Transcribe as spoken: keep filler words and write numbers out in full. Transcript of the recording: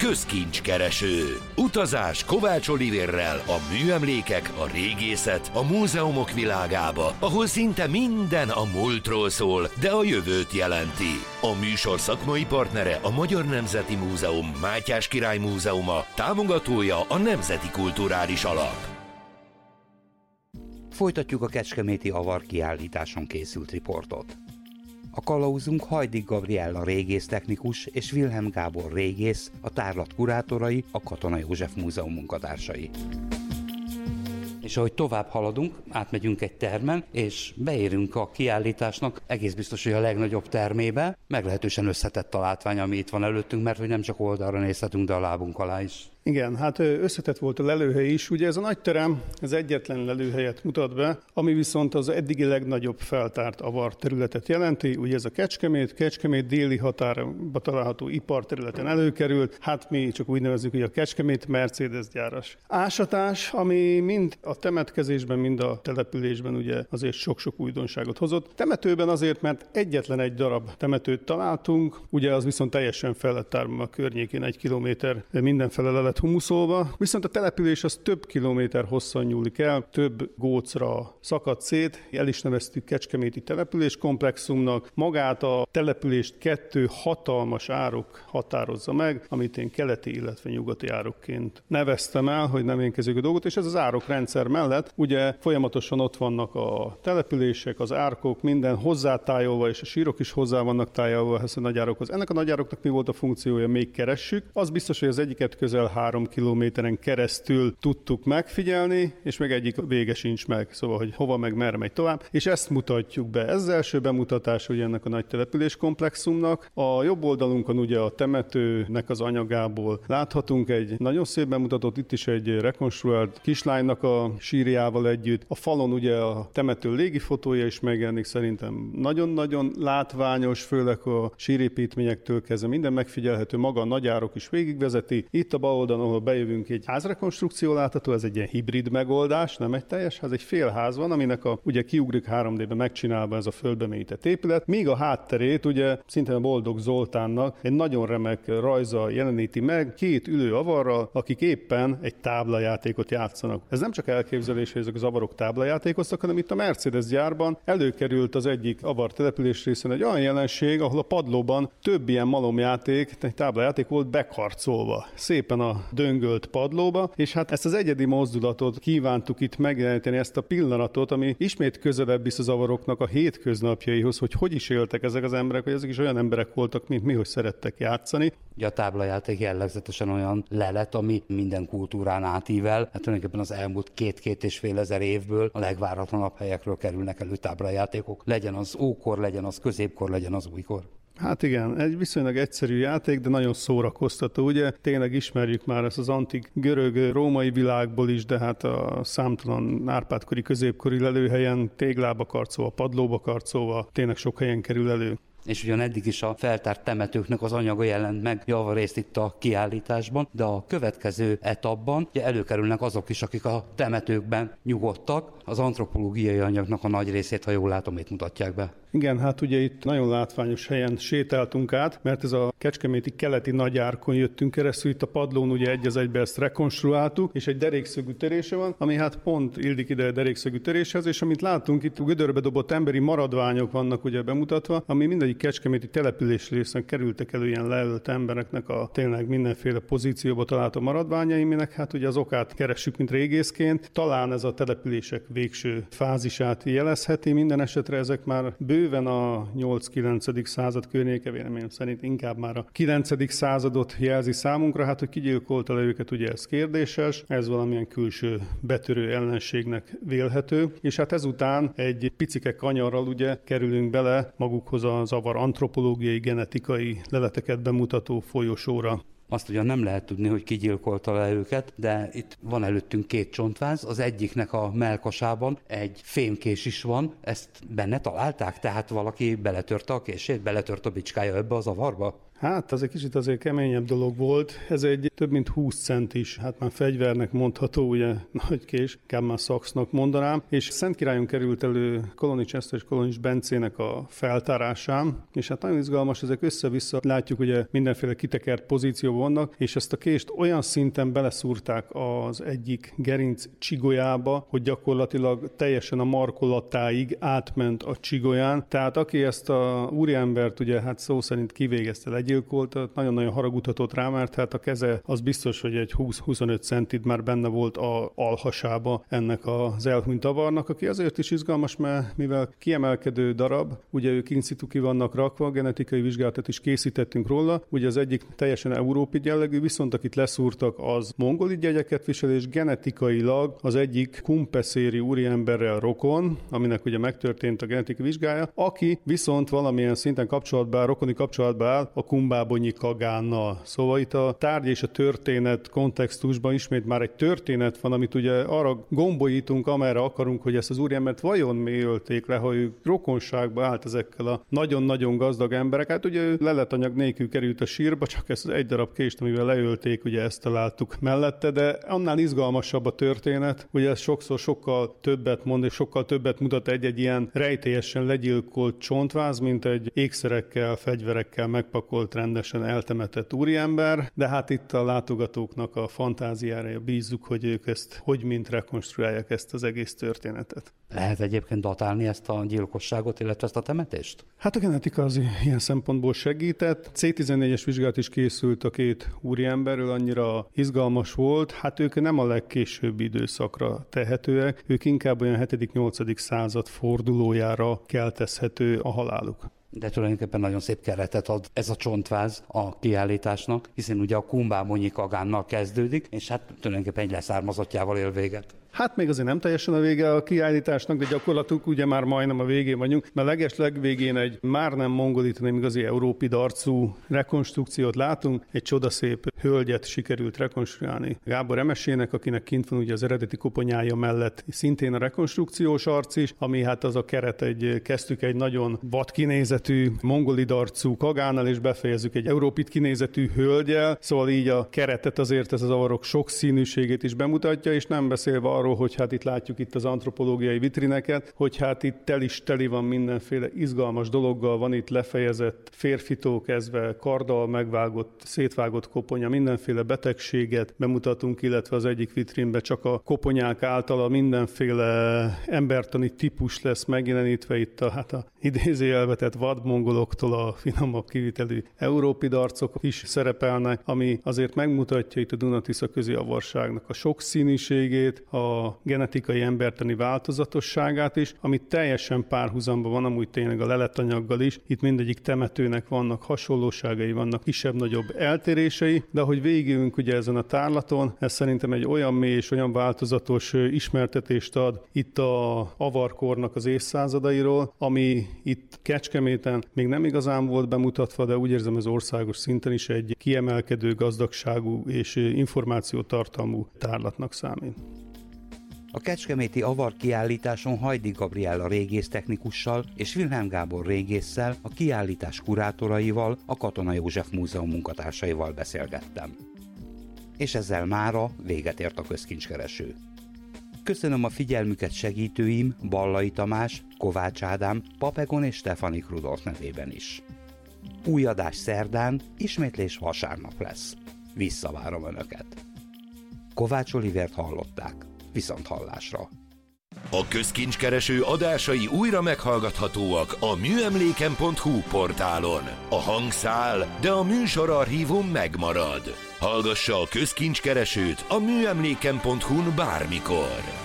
Közkincskereső. Utazás Kovács Olivérrel a műemlékek, a régészet, a múzeumok világába, ahol szinte minden a múltról szól, de a jövőt jelenti. A műsor szakmai partnere a Magyar Nemzeti Múzeum, Mátyás Király Múzeuma, támogatója a Nemzeti Kulturális Alap. Folytatjuk a kecskeméti avar kiállításon készült riportot. A kalauzunk Hajdik Gabriella régésztechnikus és Wilhelm Gábor régész, a tárlat kurátorai, a Katona József Múzeum munkatársai. És ahogy tovább haladunk, átmegyünk egy termen, és beérünk a kiállításnak, egész biztos, hogy a legnagyobb termébe, meglehetősen összetett a látvány, ami itt van előttünk, mert hogy nem csak oldalra nézhetünk, de a lábunk alá is. Igen, hát összetett volt a lelőhely is. Ugye ez a nagy terem, ez egyetlen lelőhelyet mutat be, ami viszont az eddigi legnagyobb feltárt avar területet jelenti. Ugye ez a Kecskemét, Kecskemét déli határba található iparterületen előkerült. Hát mi csak úgy nevezzük, hogy a Kecskemét Mercedes gyáras ásatás, ami mind a temetkezésben, mind a településben ugye azért sok-sok újdonságot hozott. Temetőben azért, mert egyetlen egy darab temetőt találtunk, ugye az viszont teljesen fel lett tárva a környékén egy kilométer mindenfele le lett humuszolva, viszont a település az több kilométer hosszan nyúlik el, több gócra szakadt szét, el is neveztük Kecskeméti település komplexumnak. Magát a települést kettő hatalmas árok határozza meg, amit én keleti, illetve nyugati árokként neveztem el, hogy nem én kezdjük a dolgot, és ez az árokrendszer mellett ugye folyamatosan ott vannak a települések, az árkok, minden hozzátájolva, és a sírok is hozzá vannak tájolva ehhez a nagyárokhoz. Ennek a nagyároknak mi volt a funkciója, még keressük. Az biztos, hogy az egyiket közel három kilométeren keresztül tudtuk megfigyelni, és még egyik vége sincs meg, szóval, hogy hova meg merre megy tovább, és ezt mutatjuk be. Ez az első bemutatás ugye ennek a nagy település komplexumnak. A jobb oldalunkon ugye a temetőnek az anyagából láthatunk egy nagyon szép bemutatót, itt is egy rekonstruált kislánynak a sírjával együtt. A falon ugye a temető légifotója is megjelenik, szerintem nagyon-nagyon látványos, főleg a sírépítményektől kezdve minden megfigyelhető, maga a nagyárok is végigvezeti. Itt a bal oldalon, ahol bejövünk, egy házrekonstrukció látható, ez egy ilyen hibrid megoldás, nem egy teljes ház, egy fél ház van, aminek a, ugye kiugrik három dé-ben megcsinálva ez a földbe mélyített épület, míg a hátterét ugye szintén a Boldog Zoltánnak egy nagyon remek rajza jeleníti meg, két ülő avarral, akik éppen egy táblajátékot játszanak. Ez nem csak elképzelés, hogy ezek az avarok táblajátékoztak, hanem itt a Mercedes gyárban előkerült az egyik avar település részén egy olyan jelenség, ahol a padlóban több ilyen malomjáték, egy táblajáték volt bekarcolva. Szépen a döngölt padlóba, és hát ezt az egyedi mozdulatot kívántuk itt megjeleníteni, ezt a pillanatot, ami ismét közelebb visz az avaroknak a hétköznapjaihoz, hogy hogy is éltek ezek az emberek, hogy ezek is olyan emberek voltak, mint mi, hogy szerettek játszani. Ugye a táblajáték jellegzetesen olyan lelet, ami minden kultúrán átível, hát tulajdonképpen az elmúlt két-két és fél ezer évből a legváratlanabb helyekről kerülnek elő táblajátékok. Legyen az ókor, legyen az középkor, legyen az újkor. Hát igen, egy viszonylag egyszerű játék, de nagyon szórakoztató, ugye? Tényleg ismerjük már ezt az antik görög-római világból is, de hát a számtalan Árpád-kori, középkori lelőhelyen téglába karcolva, padlóba karcolva, tényleg sok helyen kerül elő. És ugyan eddig is a feltárt temetőknek az anyaga jelent meg javarészt itt a kiállításban, de a következő etapban ugye előkerülnek azok is, akik a temetőkben nyugodtak. Az antropológiai anyagnak a nagy részét, ha jól látom, itt mutatják be. Igen, hát ugye itt nagyon látványos helyen sétáltunk át, mert ez a kecskeméti keleti nagyárkon jöttünk keresztül, itt a padlón ugye egy az egybe ezt rekonstruáltuk, és egy derékszögű törése van, ami hát pont illik ide a derékszögű töréshez, és amit látunk, itt gödörbe dobott emberi maradványok vannak ugye bemutatva, ami mindegyik kecskeméti település részen kerültek elő ilyen leölt embereknek a tényleg mindenféle pozícióba található maradványai, aminek hát ugye az okát keressük, mint régészként. Talán ez a települések végső fázisát jelezheti, minden esetre ezek már bőven a nyolc-kilencedik század környéke, véleményem szerint inkább már a kilencedik századot jelzi számunkra, hát hogy kigyilkolta le őket, ugye ez kérdéses, ez valamilyen külső betörő ellenségnek vélhető, és hát ezután egy picike kanyarral ugye kerülünk bele magukhoz a zavar antropológiai, genetikai leleteket bemutató folyosóra. Azt ugyan nem lehet tudni, hogy ki gyilkolta le őket, de itt van előttünk két csontváz, az egyiknek a mellkasában egy fémkés is van, ezt benne találták, tehát valaki beletörte a kését, beletört a bicskája ebbe az avarba? Hát az egy kicsit azért keményebb dolog volt. Ez egy több mint húsz centis, hát már fegyvernek mondható, ugye nagy kés, inkább már szaksznak mondanám, és Szentkirályon került elő Kolonics Eszter és Kolonics Bencének a feltárásán, és hát nagyon izgalmas, ezek össze-vissza látjuk, ugye mindenféle kitekert pozícióban vannak, és ezt a kést olyan szinten beleszúrták az egyik gerinc csigolyába, hogy gyakorlatilag teljesen a markolatáig átment a csigolyán. Tehát aki ezt a úriembert ugye hát szó szerint kivégezte, legyilkolta, nagyon-nagyon haragudhatott rá, mert hát a keze az biztos, hogy egy húsz-huszonöt centit már benne volt a alhasába ennek az elhunyt avarnak, aki azért is izgalmas, mert mivel kiemelkedő darab, ugye ők in situ ki vannak rakva, genetikai vizsgálatot is készítettünk róla, ugye az egyik teljesen európai jellegű, viszont akit leszúrtak, az mongolid jegyeket visel, és genetikailag az egyik kumpeszéri úriemberrel rokon, aminek ugye megtörtént a genetikai vizsgája, aki viszont valamilyen szinten kapcsolatban áll, rokoni kapcsolatban áll a Kumbábonyi Kagánnal. Szóval itt a tárgy és a történet kontextusban ismét már egy történet van, amit ugye arra gombolítunk, amerre akarunk, hogy ezt az úriembert vajon mi ölték le, ha ő rokonságba állt ezekkel a nagyon-nagyon gazdag emberek. Hát ugye ő leletanyag nélkül került a sírba, csak ezt az egy darab kést, amivel leölték, ugye ezt találtuk mellette, de annál izgalmasabb a történet, ugye ez sokszor sokkal többet mond, és sokkal többet mutat egy-egy ilyen rejtélyesen legyilkolt csontváz, mint egy ékszerekkel, fegyverekkel megpakolt, rendesen eltemetett úriember, de hát itt a látogatóknak a fantáziára bízzuk, hogy ők ezt hogy mint rekonstruálják ezt az egész történetet. Lehet egyébként datálni ezt a gyilkosságot, illetve ezt a temetést? Hát a genetika az ilyen szempontból segített. cé tizennégyes vizsgálat is készült a két úriemberről, annyira izgalmas volt. Hát ők nem a legkésőbbi időszakra tehetőek, ők inkább olyan hetedik-nyolcadik század fordulójára keltezhető a haláluk. De tulajdonképpen nagyon szép keretet ad ez a csontváz a kiállításnak, hiszen ugye a Kumbábonyi Kagánnal kezdődik, és hát tulajdonképpen egy leszármazottjával él véget. Hát még azért nem teljesen a vége a kiállításnak, de gyakorlatunk ugye már majdnem a végén vagyunk, mert leges legvégén egy már nem mongolit, hanem igazi európid arcú rekonstrukciót látunk, egy csodaszép hölgyet sikerült rekonstruálni Gábor Emesének, akinek kint van ugye az eredeti koponyája mellett szintén a rekonstrukciós arc is, ami hát az a keret, egy, kezdtük egy nagyon vad kinézetű mongolid arcú Kagánnal, és befejezzük egy európid kinézetű hölgyel, szóval így a keretet azért ez az avarok sokszínűségét is bemutatja, és nem beszélve arról, hogy hát itt látjuk itt az antropológiai vitrineket, hogy hát itt tel is teli van mindenféle izgalmas dologgal, van itt lefejezett férfitól kezdve karddal megvágott, szétvágott koponya, mindenféle betegséget bemutatunk, illetve az egyik vitrínben csak a koponyák által mindenféle embertani típus lesz megjelenítve itt a, hát a idézőjelbe tett vadmongoloktól a finomabb kivitelű európid arcok is szerepelnek, ami azért megmutatja itt a Duna-Tisza közi avarságnak a sokszínűségét, a genetikai embertani változatosságát is, ami teljesen párhuzamban van amúgy tényleg a leletanyaggal is. Itt mindegyik temetőnek vannak hasonlóságai, vannak kisebb-nagyobb eltérései, de ahogy végigünk ugye ezen a tárlaton, ez szerintem egy olyan mély és olyan változatos ismertetést ad itt a avarkornak az évszázadairól, ami itt Kecskeméten még nem igazán volt bemutatva, de úgy érzem, az országos szinten is egy kiemelkedő gazdagságú és információtartalmú tárlatnak számít. A kecskeméti avar kiállításon Hajdik Gabriella régésztechnikussal és Wilhelm Gábor régésszel, a kiállítás kurátoraival, a Katona József Múzeum munkatársaival beszélgettem. És ezzel mára véget ért a közkincskereső. Köszönöm a figyelmüket segítőim Ballai Tamás, Kovács Ádám, Papegon és Stefanik Rudolf nevében is. Új adás szerdán, ismétlés vasárnap lesz. Visszavárom Önöket. Kovács Olivert hallották. Viszont hallásra. A közkincskereső adásai újra meghallgathatóak a műemléken pont hu portálon. A hang száll, de a műsorarchívum megmarad. Hallgassa a közkincskeresőt a műemléken pont hu-n bármikor.